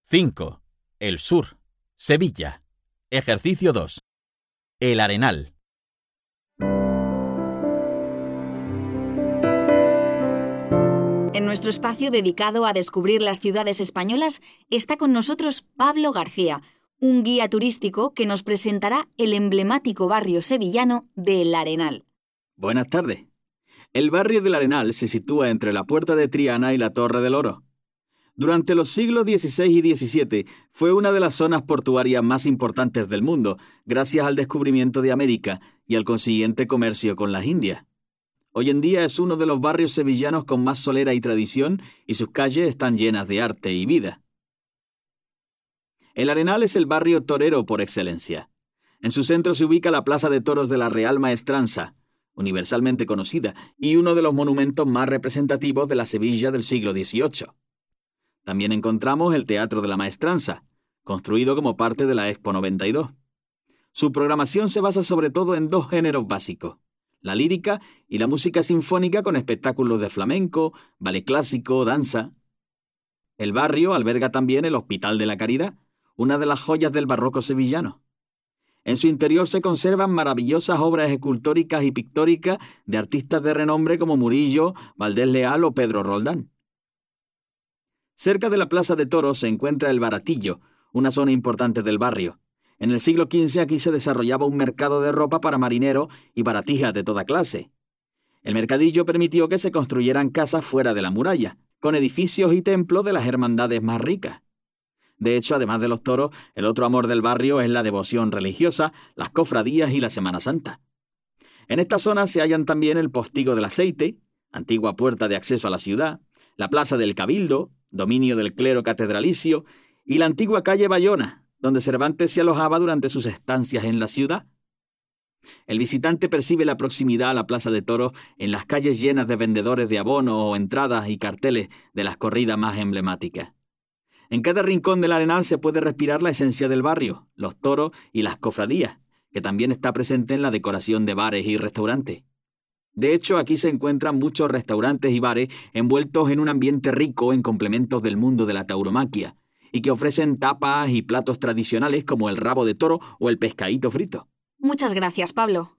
5. El Sur, Sevilla. Ejercicio 2. El Arenal. En nuestro espacio dedicado a descubrir las ciudades españolas está con nosotros Pablo García, un guía turístico que nos presentará el emblemático barrio sevillano de El Arenal. Buenas tardes. El barrio del Arenal se sitúa entre la Puerta de Triana y la Torre del Oro. Durante los siglos XVI y XVII fue una de las zonas portuarias más importantes del mundo, gracias al descubrimiento de América y al consiguiente comercio con las Indias. Hoy en día es uno de los barrios sevillanos con más solera y tradición, y sus calles están llenas de arte y vida. El Arenal es el barrio torero por excelencia. En su centro se ubica la Plaza de Toros de la Real Maestranza, universalmente conocida, y uno de los monumentos más representativos de la Sevilla del siglo XVIII. También encontramos el Teatro de la Maestranza, construido como parte de la Expo 92. Su programación se basa sobre todo en dos géneros básicos: la lírica y la música sinfónica, con espectáculos de flamenco, ballet clásico, danza. El barrio alberga también el Hospital de la Caridad, una de las joyas del barroco sevillano. En su interior se conservan maravillosas obras escultóricas y pictóricas de artistas de renombre como Murillo, Valdés Leal o Pedro Roldán. Cerca de la Plaza de Toros se encuentra el Baratillo, una zona importante del barrio. En el siglo XV aquí se desarrollaba un mercado de ropa para marineros y baratijas de toda clase. El mercadillo permitió que se construyeran casas fuera de la muralla, con edificios y templos de las hermandades más ricas. De hecho, además de los toros, el otro amor del barrio es la devoción religiosa, las cofradías y la Semana Santa. En esta zona se hallan también el Postigo del Aceite, antigua puerta de acceso a la ciudad, la Plaza del Cabildo, dominio del clero catedralicio, y la antigua calle Bayona, donde Cervantes se alojaba durante sus estancias en la ciudad. El visitante percibe la proximidad a la Plaza de Toros en las calles llenas de vendedores de abono o entradas y carteles de las corridas más emblemáticas. En cada rincón del Arenal se puede respirar la esencia del barrio, los toros y las cofradías, que también está presente en la decoración de bares y restaurantes. De hecho, aquí se encuentran muchos restaurantes y bares envueltos en un ambiente rico en complementos del mundo de la tauromaquia, y que ofrecen tapas y platos tradicionales como el rabo de toro o el pescadito frito. Muchas gracias, Pablo.